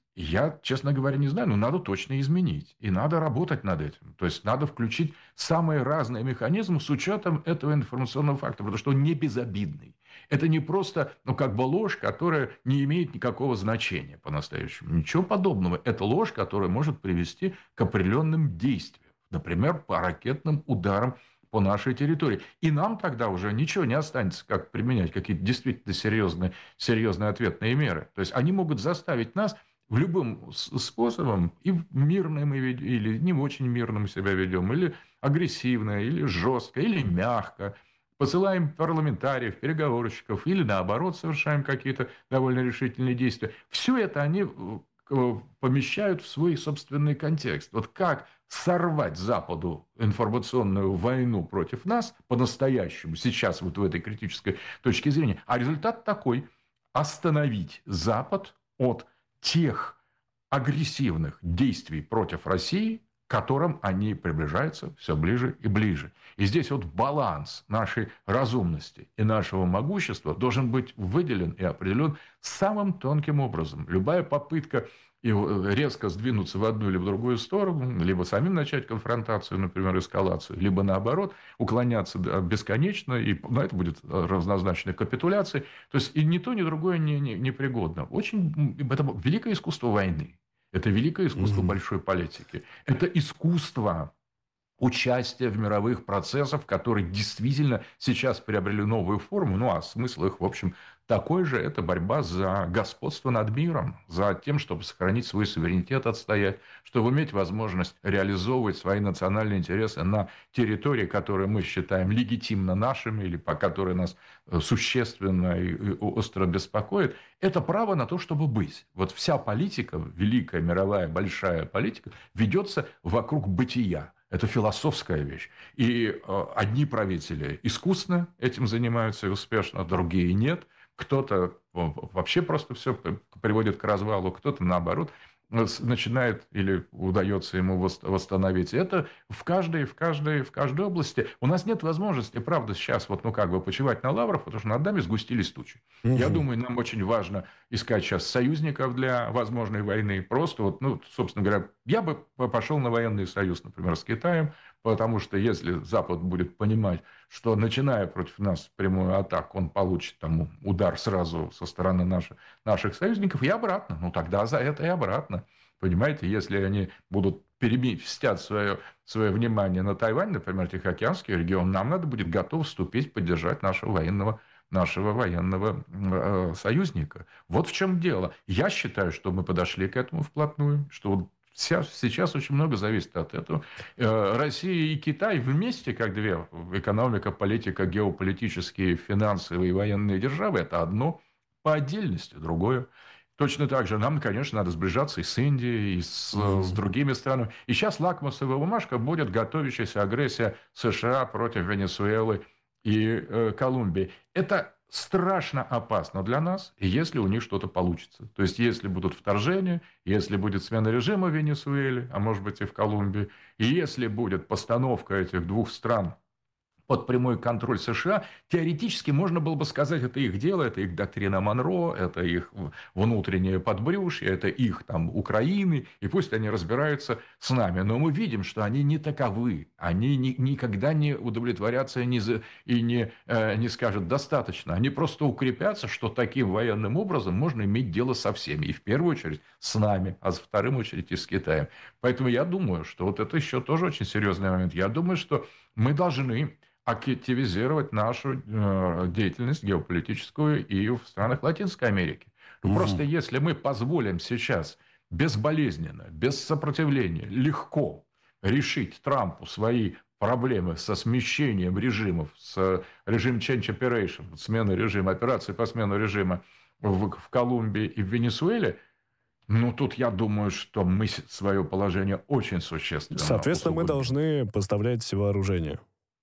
Я, честно говоря, не знаю, но надо точно изменить. И надо работать над этим. То есть, надо включить самые разные механизмы с учетом этого информационного фактора, потому что он не безобидный. Это не просто, ну, как бы ложь, которая не имеет никакого значения по-настоящему. Ничего подобного. Это ложь, которая может привести к определенным действиям. Например, по ракетным ударам по нашей территории. И нам тогда уже ничего не останется, как применять какие-то действительно серьезные, серьезные ответные меры. То есть, они могут заставить нас в любым способом, и мирно мы ведем, или не очень мирно мы себя ведем, или агрессивно, или жестко, или мягко. Посылаем парламентариев, переговорщиков, или наоборот совершаем какие-то довольно решительные действия. Все это они помещают в свой собственный контекст. Вот как сорвать Западу информационную войну против нас по-настоящему, сейчас вот в этой критической точке зрения. А результат такой: остановить Запад от тех агрессивных действий против России, к которым они приближаются все ближе и ближе. И здесь вот баланс нашей разумности и нашего могущества должен быть выделен и определен самым тонким образом. Любая попытка резко сдвинуться в одну или в другую сторону, либо самим начать конфронтацию, например, эскалацию, либо наоборот уклоняться бесконечно, и ну, это будет равнозначной капитуляцией. То есть и ни то, ни другое не, не, не пригодно. Очень, это великое искусство войны. Это великое искусство mm-hmm. большой политики. Это искусство участия в мировых процессах, которые действительно сейчас приобрели новую форму. Ну, а смысл их, в общем, такой же. Это борьба за господство над миром, за тем, чтобы сохранить свой суверенитет, отстоять, чтобы иметь возможность реализовывать свои национальные интересы на территории, которые мы считаем легитимно нашими, или по которой нас существенно и остро беспокоит. Это право на то, чтобы быть. Вот вся политика, великая мировая большая политика, ведется вокруг бытия. Это философская вещь. И одни правители искусно этим занимаются и успешно, другие нет. Кто-то вообще просто все приводит к развалу, кто-то наоборот начинает или удается ему восстановить. Это в каждой, в каждой, в каждой области. У нас нет возможности, правда, сейчас вот, ну, как бы почивать на лаврах, потому что над нами сгустились тучи. Угу. Я думаю, нам очень важно искать сейчас союзников для возможной войны. Просто вот, ну, собственно говоря, я бы пошел на военный союз, например, с Китаем, потому что если Запад будет понимать, что, начиная против нас прямую атаку, он получит там удар сразу со стороны наших, наших союзников, и обратно. Ну, тогда за это и обратно. Понимаете, если они будут переместить свое, свое внимание на Тайвань, например, Тихоокеанский регион, нам надо будет готов вступить, поддержать нашего военного, нашего военного э, союзника. Вот в чем дело. Я считаю, что мы подошли к этому вплотную, что сейчас очень много зависит от этого. Россия и Китай вместе, как две экономика, политика, геополитические, финансовые и военные державы, это одно, по отдельности другое. Точно так же нам, конечно, надо сближаться и с Индией, и с, mm-hmm. с другими странами. И сейчас лакмусовая бумажка будет готовящаяся агрессия США против Венесуэлы и э, Колумбии. Это страшно опасно для нас, если у них что-то получится. То есть, если будут вторжения, если будет смена режима в Венесуэле, а может быть и в Колумбии, и если будет постановка этих двух стран под прямой контроль США, теоретически можно было бы сказать, это их дело, это их доктрина Монро, это их внутреннее подбрюшье, это их там Украины, и пусть они разбираются с нами. Но мы видим, что они не таковы, они ни, никогда не удовлетворятся и не, и не, э, не скажут достаточно. Они просто укрепятся, что таким военным образом можно иметь дело со всеми. И в первую очередь с нами, а в вторую очередь и с Китаем. Поэтому я думаю, что вот это еще тоже очень серьезный момент. Я думаю, что мы должны активизировать нашу э, деятельность геополитическую и в странах Латинской Америки. Ну, mm-hmm. Просто если мы позволим сейчас безболезненно, без сопротивления, легко решить Трампу свои проблемы со смещением режимов, с режимом change operation, смены режима, операции по смену режима в, в Колумбии и в Венесуэле, ну, тут я думаю, что мы свое положение очень существенно Соответственно, усугубим. Мы должны поставлять вооружение.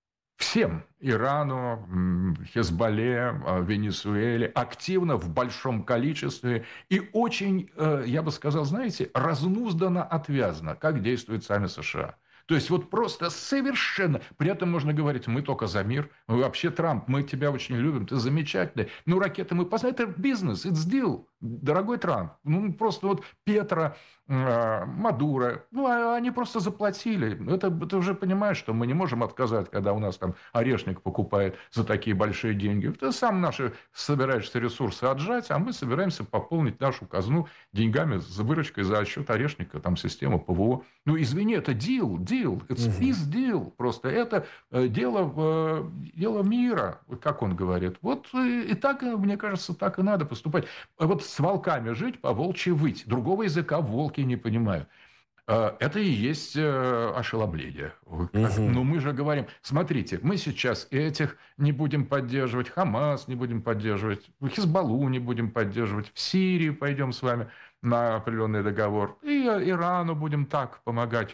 Всем. Ирану, Хезболле, Венесуэле. Активно, в большом количестве. И очень, я бы сказал, знаете, разнузданно, отвязно, как действуют сами США. То есть вот просто совершенно. При этом можно говорить, мы только за мир. Вообще, Трамп, мы тебя очень любим, ты замечательный. Ну, ракеты мы поставим. Это бизнес, it's deal. Дорогой Трамп, ну, просто вот Петро, э, Мадуро, ну, они просто заплатили. Это ты уже понимаешь, что мы не можем отказать, когда у нас там орешник покупает за такие большие деньги. Ты сам наши собираешься ресурсы отжать, а мы собираемся пополнить нашу казну деньгами, за выручкой за счет орешника, там, система ПВО. Ну, извини, это deal, deal, it's peace deal. Просто это э, дело, э, дело мира, как он говорит. Вот и, и так, мне кажется, так и надо поступать. Вот с волками жить, по волчьи выть. Другого языка волки не понимают. Это и есть ошеломление. Угу. Но мы же говорим, смотрите, мы сейчас этих не будем поддерживать, Хамас не будем поддерживать, Хизбаллу не будем поддерживать, в Сирии пойдем с вами на определенный договор, и Ирану будем так помогать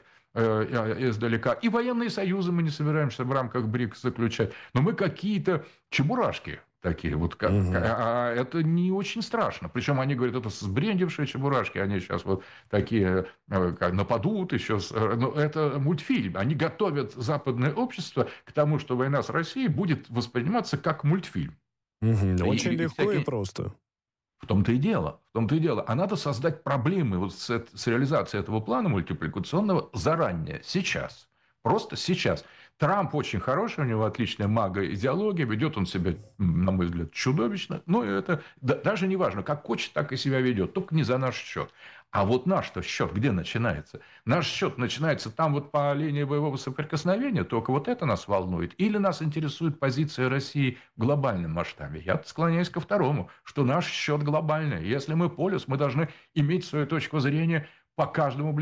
издалека. И военные союзы мы не собираемся в рамках БРИКС заключать. Но мы какие-то чебурашки такие. Вот, как, угу. А это не очень страшно. Причем они говорят, это сбрендившие чебурашки. Они сейчас вот такие как, нападут еще. Но это мультфильм. Они готовят западное общество к тому, что война с Россией будет восприниматься как мультфильм. Угу. Очень и, легко и, всякие... и просто. В том-то и дело. В том-то и дело. А надо создать проблемы вот с, с реализацией этого плана мультипликационного заранее, сейчас. Просто сейчас. Трамп очень хороший, у него отличная мага-идеология, ведет он себя, на мой взгляд, чудовищно. Но это да, даже не важно, как хочет, так и себя ведет, только не за наш счет. А вот наш-то счет где начинается? Наш счет начинается там вот по линии боевого соприкосновения, только вот это нас волнует. Или нас интересует позиция России в глобальном масштабе? Я склоняюсь ко второму, что наш счет глобальный. Если мы полюс, мы должны иметь свою точку зрения по каждому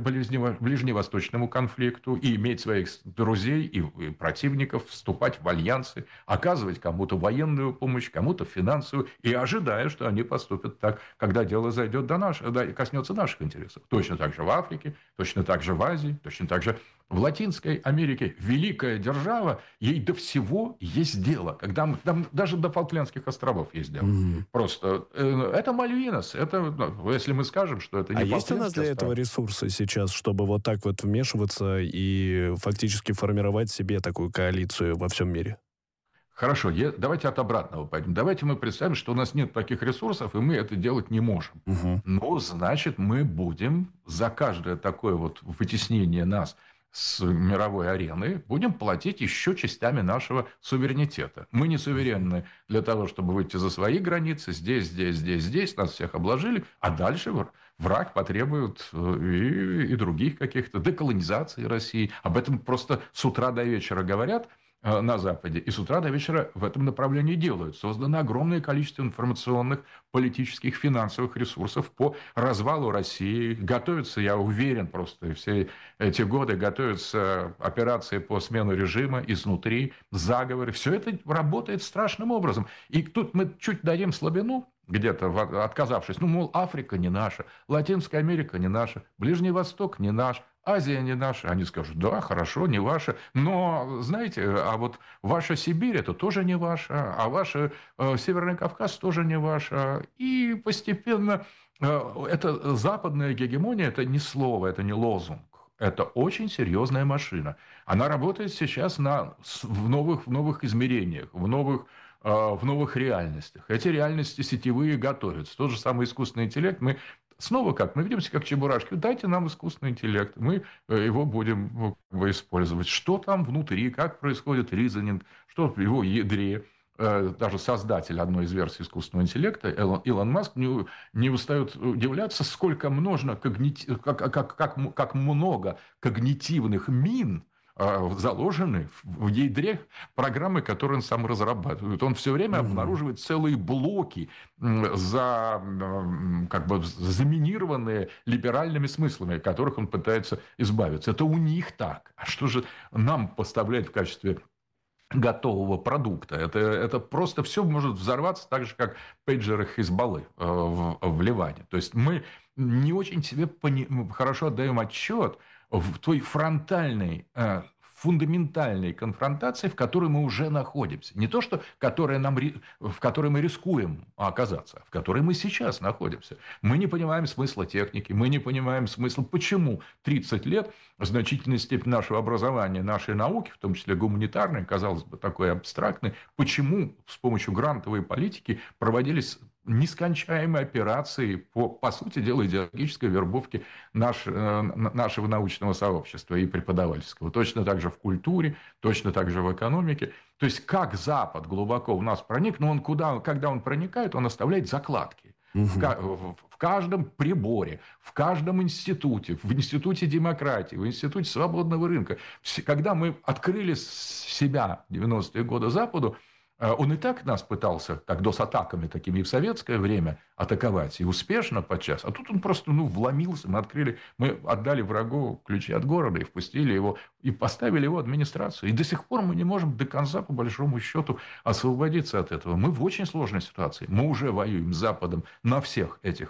ближневосточному конфликту и иметь своих друзей и противников, вступать в альянсы, оказывать кому-то военную помощь, кому-то финансовую, и ожидая, что они поступят так, когда дело зайдет до наших, коснется наших интересов. Точно так же в Африке, точно так же в Азии, точно так же в Латинской Америке. Великая держава, ей до всего есть дело. Когда мы, там даже до Фолклендских островов есть дело. Mm-hmm. Просто э, это Мальвинас. Это, ну, если мы скажем, что это не а есть у нас для этого ресурсы сейчас, чтобы вот так вот вмешиваться и фактически формировать себе такую коалицию во всем мире? Хорошо, я, давайте от обратного пойдем. Давайте мы представим, что у нас нет таких ресурсов, и мы это делать не можем. Угу. Ну, значит, мы будем за каждое такое вот вытеснение нас с мировой арены будем платить еще частями нашего суверенитета. Мы не суверенны для того, чтобы выйти за свои границы. Здесь, здесь, здесь, здесь. Нас всех обложили. А дальше враг потребует и, и других каких-то деколонизации России. Об этом просто с утра до вечера говорят на Западе. И с утра до вечера в этом направлении делают. Создано огромное количество информационных, политических, финансовых ресурсов по развалу России. Готовятся, я уверен, просто все эти годы готовятся операции по смену режима изнутри, заговоры. Все это работает страшным образом. И тут мы чуть дадим слабину, где-то отказавшись. Ну, мол, Африка не наша, Латинская Америка не наша, Ближний Восток не наш, Азия не наша. Они скажут, да, хорошо, не ваша. Но, знаете, а вот ваша Сибирь, это тоже не ваша, а ваша э, Северный Кавказ тоже не ваша. И постепенно э, эта западная гегемония, это не слово, это не лозунг. Это очень серьезная машина. Она работает сейчас на, в, новых, в новых измерениях, в новых, э, в новых реальностях. Эти реальности сетевые готовятся. Тот же самый искусственный интеллект. Мы снова как? Мы ведемся как чебурашки. Дайте нам искусственный интеллект. Мы его будем использовать. Что там внутри? Как происходит ризонинг? Что в его ядре? Даже создатель одной из версий искусственного интеллекта, Илон, Илон Маск, не, не устает удивляться, сколько можно когнити... как, как, как, как много когнитивных мин заложены в ядре программы, которую он сам разрабатывает. Он все время обнаруживает целые блоки, за, как бы, заминированные либеральными смыслами, от которых он пытается избавиться. Это у них так. А что же нам поставлять в качестве готового продукта? Это, это просто все может взорваться так же, как пейджеры Хизбаллы в, в Ливане. То есть мы не очень себе пони... хорошо отдаем отчет в той фронтальной, фундаментальной конфронтации, в которой мы уже находимся. Не то, что, которая нам, в которой мы рискуем оказаться, а в которой мы сейчас находимся. Мы не понимаем смысла техники, мы не понимаем смысла, почему тридцать лет значительная степень нашего образования, нашей науки, в том числе гуманитарной, казалось бы, такой абстрактной, почему с помощью грантовой политики проводились нескончаемые операции по, по сути дела, идеологической вербовки наш, нашего научного сообщества и преподавательского. Точно так же в культуре, точно так же в экономике. То есть, как Запад глубоко в нас проник, но он куда, когда он проникает, он оставляет закладки. Угу. В, в каждом приборе, в каждом институте, в институте демократии, в институте свободного рынка. Когда мы открыли себя в девяностые годы Западу, он и так нас пытался, как дос-атаками такими, и в советское время атаковать, и успешно подчас. А тут он просто ну, вломился, мы открыли, мы отдали врагу ключи от города и впустили его, и поставили его администрацию. И до сих пор мы не можем до конца, по большому счету, освободиться от этого. Мы в очень сложной ситуации. Мы уже воюем с Западом на всех этих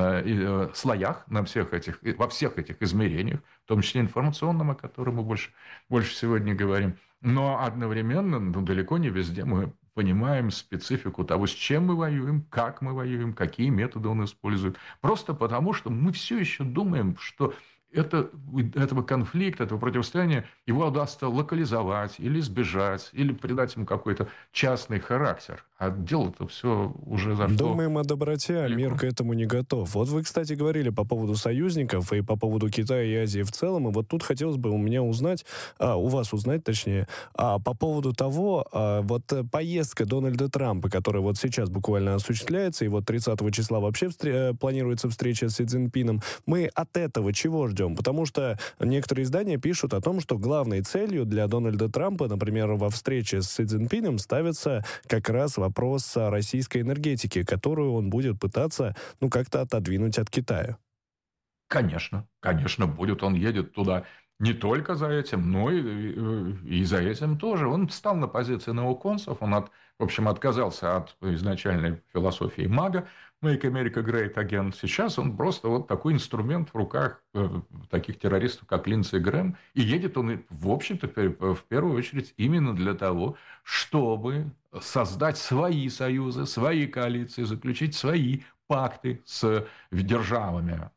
э, слоях, на всех этих, во всех этих измерениях, в том числе информационном, о котором мы больше, больше сегодня говорим. Но одновременно, ну, далеко не везде мы понимаем специфику того, с чем мы воюем, как мы воюем, какие методы он использует. Просто потому, что мы все еще думаем, что это, этого конфликта, этого противостояния его удастся локализовать или сбежать, или придать ему какой-то частный характер. А дело-то все уже зашло. Думаем о доброте, а мир к этому не готов. Вот вы, кстати, говорили по поводу союзников и по поводу Китая и Азии в целом. И вот тут хотелось бы у меня узнать, а, у вас узнать точнее, а, по поводу того, а, вот поездка Дональда Трампа, которая вот сейчас буквально осуществляется, и вот тридцатого числа вообще встр- планируется встреча с Си Цзиньпином. Мы от этого чего ждем? Потому что некоторые издания пишут о том, что главной целью для Дональда Трампа, например, во встрече с Си Цзиньпином ставится как раз вопрос о российской энергетике, которую он будет пытаться, ну, как-то отодвинуть от Китая. Конечно, конечно, будет. Он едет туда не только за этим, но и, и за этим тоже. Он встал на позиции неоконцев, он, от, в общем, отказался от изначальной философии мага, Make America Great Again. Сейчас он просто вот такой инструмент в руках таких террористов, как Линдси Грэм. И едет он, в общем-то, в первую очередь именно для того, чтобы создать свои союзы, свои коалиции, заключить свои пакты с державами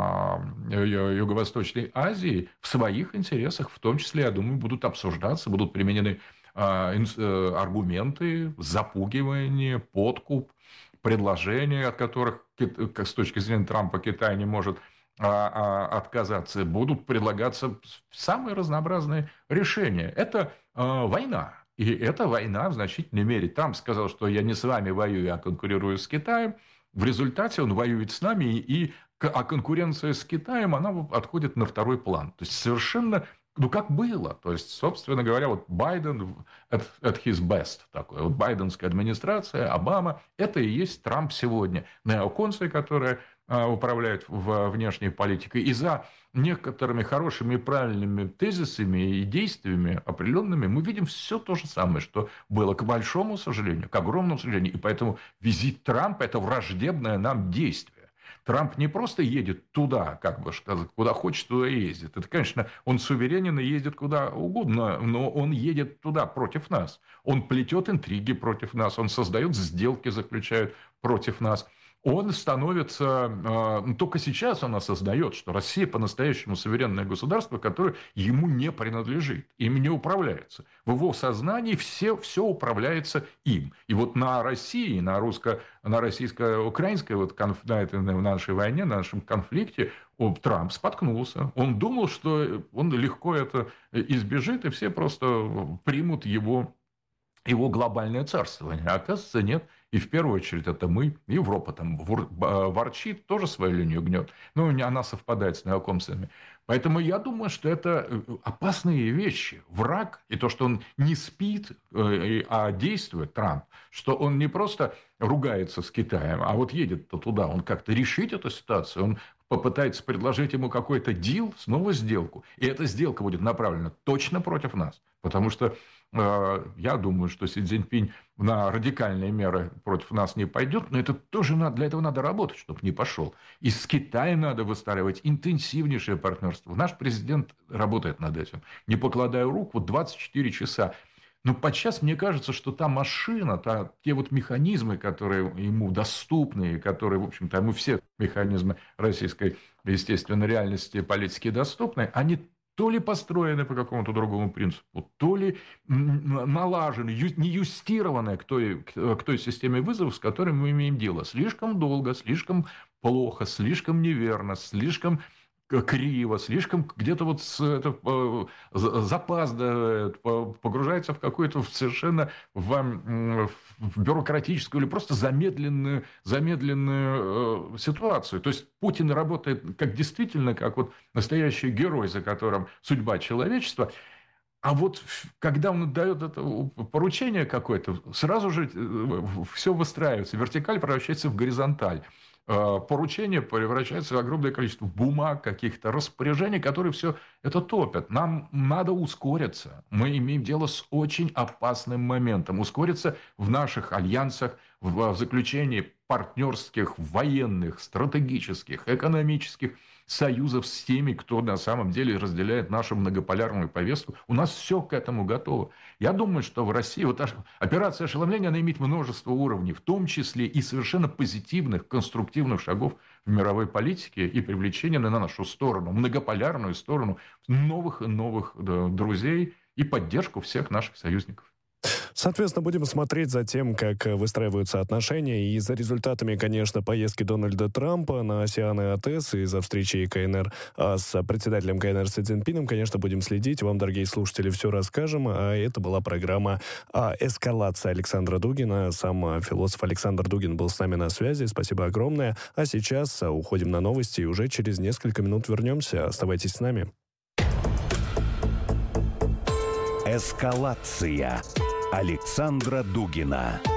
Юго-Восточной Азии в своих интересах, в том числе, я думаю, будут обсуждаться, будут применены аргументы, запугивание, подкуп, предложения, от которых с точки зрения Трампа Китай не может отказаться, будут предлагаться самые разнообразные решения. Это война. И эта война в значительной мере. Трамп сказал, что я не с вами воюю, я конкурирую с Китаем. В результате он воюет с нами, и, а конкуренция с Китаем, она отходит на второй план. То есть, совершенно, ну, как было. То есть, собственно говоря, вот Байден at, at his best такой. Вот байденская администрация, Обама, это и есть Трамп сегодня. Неоконцы, которые управляют внешней политикой. И за некоторыми хорошими и правильными тезисами и действиями определенными мы видим все то же самое, что было, к большому сожалению, к огромному сожалению. И поэтому визит Трампа – это враждебное нам действие. Трамп не просто едет туда, как бы сказать, куда хочет, туда и ездит. Это, конечно, он суверенен и ездит куда угодно, но он едет туда против нас. Он плетет интриги против нас, он создает сделки, заключает против нас. Он становится... Только сейчас он осознает, что Россия по-настоящему суверенное государство, которое ему не принадлежит, им не управляется. В его сознании все, все управляется им. И вот на России, на, русско, на российско-украинской, вот, на, этой, на нашей войне, на нашем конфликте, Трамп споткнулся. Он думал, что он легко это избежит, и все просто примут его, его глобальное царствование. А оказывается, нет. И в первую очередь это мы. Европа там ворчит, тоже свою линию гнет. Но она совпадает с неоконцами. Поэтому я думаю, что это опасные вещи. Враг, и то, что он не спит, а действует, Трамп, что он не просто ругается с Китаем, а вот едет-то туда, он как-то решит эту ситуацию, он попытается предложить ему какой-то дил, снова сделку. И эта сделка будет направлена точно против нас. Потому что э, я думаю, что Си Цзиньпинь на радикальные меры против нас не пойдет, но это тоже надо, для этого надо работать, чтобы не пошел. И с Китаем надо выстраивать интенсивнейшее партнерство. Наш президент работает над этим, не покладая рук, вот двадцать четыре часа. Но подчас мне кажется, что та машина, та, те вот механизмы, которые ему доступны, которые, в общем-то, ему все механизмы российской, естественно, реальности политики доступны, они то ли построены по какому-то другому принципу, то ли налажены, не юстированы к той, к той системе вызовов, с которой мы имеем дело. Слишком долго, слишком плохо, слишком неверно, слишком криво, слишком где-то вот это, запаздывает, погружается в какую-то совершенно в, в бюрократическую или просто замедленную, замедленную ситуацию. То есть Путин работает как действительно, как вот настоящий герой, за которым судьба человечества. А вот когда он дает это поручение какое-то, сразу же все выстраивается. Вертикаль превращается в горизонталь. Поручение превращается в огромное количество бумаг, каких-то распоряжений, которые все это топят. Нам надо ускориться. Мы имеем дело с очень опасным моментом. Ускориться в наших альянсах, в заключении партнерских, военных, стратегических, экономических союзов с теми, кто на самом деле разделяет нашу многополярную повестку. У нас все к этому готово. Я думаю, что в России вот операция ошеломления, она имеет множество уровней, в том числе и совершенно позитивных, конструктивных шагов в мировой политике и привлечения на нашу сторону, многополярную сторону новых и новых друзей и поддержку всех наших союзников. Соответственно, будем смотреть за тем, как выстраиваются отношения, и за результатами, конечно, поездки Дональда Трампа на Асиан и АТЭС, и за встречей КНР с председателем КНР Си Цзиньпином, конечно, будем следить. Вам, дорогие слушатели, все расскажем. А это была программа «Эскалация» Александра Дугина. Сам философ Александр Дугин был с нами на связи. Спасибо огромное. А сейчас уходим на новости, и уже через несколько минут вернемся. Оставайтесь с нами. «Эскалация» Александра Дугина.